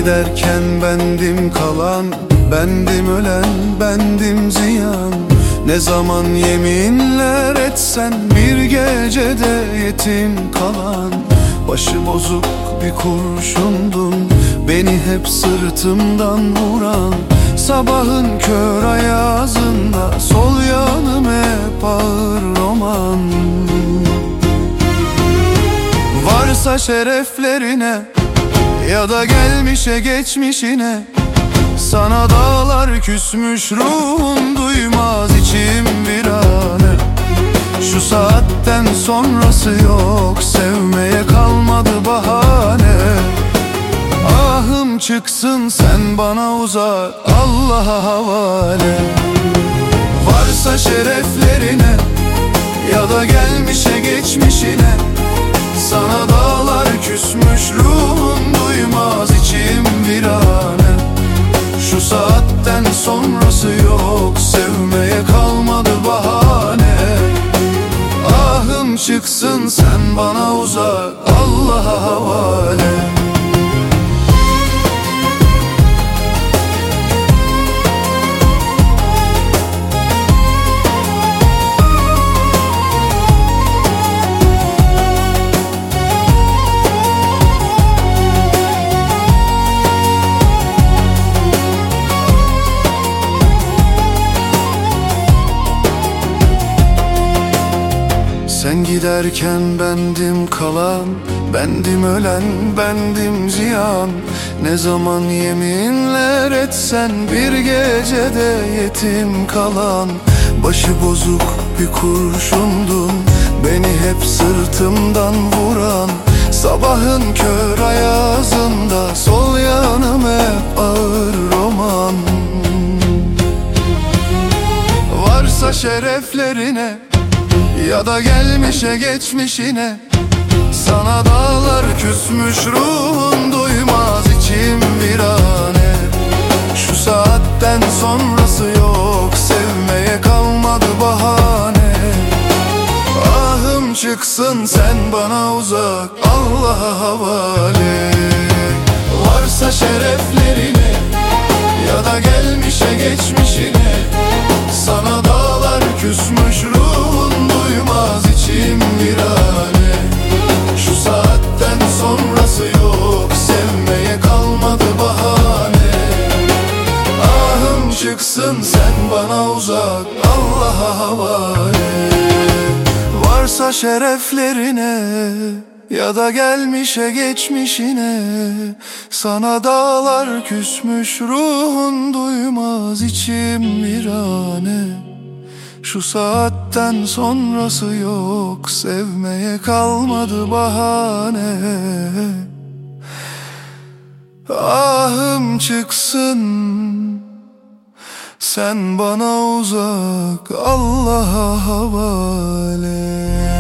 giderken bendim kalan, bendim ölen, bendim ziyan. Ne zaman yeminler etsen bir gecede yetim kalan. Başı bozuk bir kurşundun, beni hep sırtımdan vuran. Sabahın kör ayazında sol yanım hep ağır roman. Varsa şereflerine ya da gelmişe geçmişine, sana dağlar küsmüş, ruhun duymaz, içim virane. Şu saatten sonrası yok, sevmeye kalmadı bahane. Ahım çıksın, sen bana uzak, Allah'a havale. Varsa şereflerine ya da gelmişe geçmişine, sana dağlar küsmüş, ruhun duymaz, içim virane. Şu saatten sonrası yok, sevmeye kalmadı bahane. Ahım çıksın, sen bana uzak, Allah'a havale. Sen giderken bendim kalan, bendim ölen, bendim ziyan. Ne zaman yeminler etsen bir gecede yetim kalan. Başı bozuk bir kurşundun, beni hep sırtımdan vuran. Sabahın kör ayazında sol yanım hep ağır roman. Varsa şereflerine ya da gelmişe geçmişine, sana dağlar küsmüş, ruhun duymaz, içim virane. Şu saatten sonrası yok, sevmeye kalmadı bahane. Ahım çıksın, sen bana uzak, Allah'a havale. Varsa şereflerine ya da gelmişe geçmişine, sana dağlar küsmüş, ruhun duymaz, içim virane. Şu saatten sonrası yok, sevmeye kalmadı bahane. Ahım çıksın, sen bana uzak, Allah'a havale. Varsa şereflerine ya da gelmişe geçmişine, sana dağlar küsmüş, ruhun duymaz, içim virane. Şu saatten sonrası yok, sevmeye kalmadı bahane. Ahım çıksın, sen bana uzak, Allah'a havale.